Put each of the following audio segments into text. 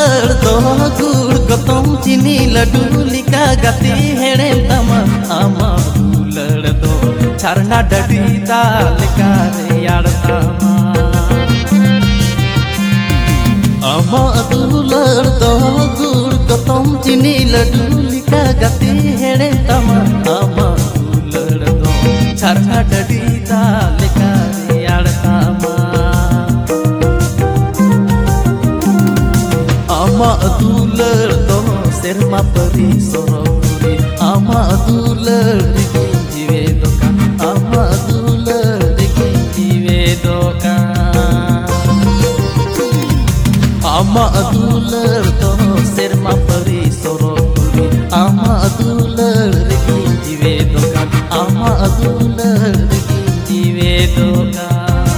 दुलड़ तो गुड़ गतम चीनी लड्डू लिका गति हेड़ेम तमा आमा दुलड़ तो छरना डडी दाल का यार तमा आमा दुलड़ तो गुड़ गतम चीनी लड्डू लिका गति हेड़ेम तमा आमा दुलड़ तो छरना डडी दाल का यार तमा आमा दुलड़ तो सेरमा परी सोरोरी आमा दुलड़ के जीवे दोका आमा दुलड़ के जीवे दोका आमा दुलड़ तो सेरमा परी सोरोरी आमा दुलड़ के जीवे दोका आमा दुलड़ के जीवे दोका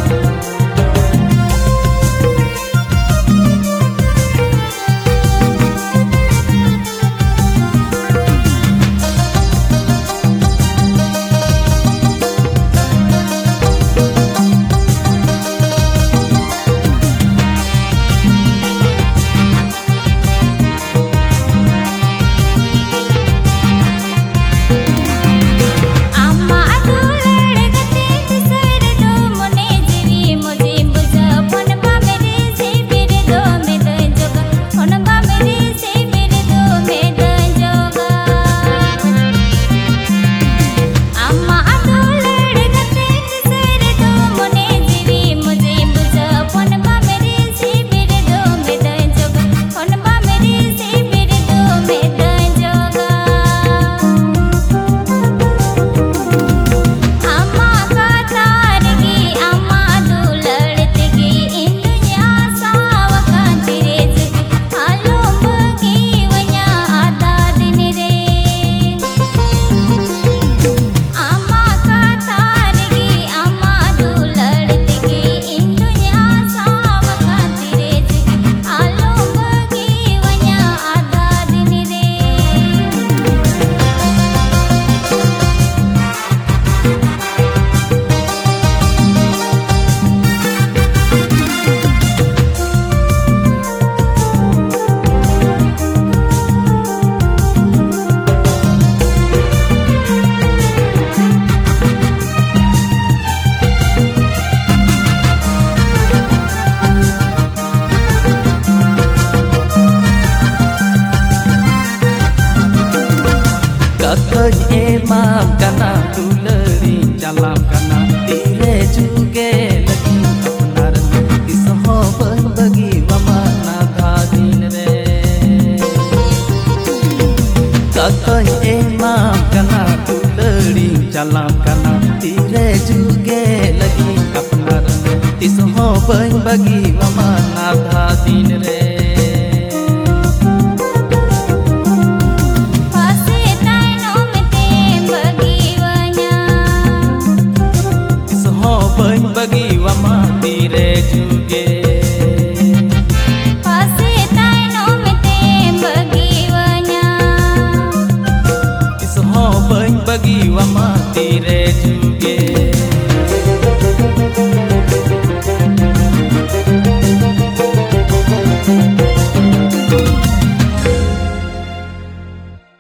Emam kana tulari jalam kana tire juge lagi apnar isoho bagi wamana dhadin re kakai emam kana tulari jalam kana tire juge lagi apnar isoho bagi wamana dhadin re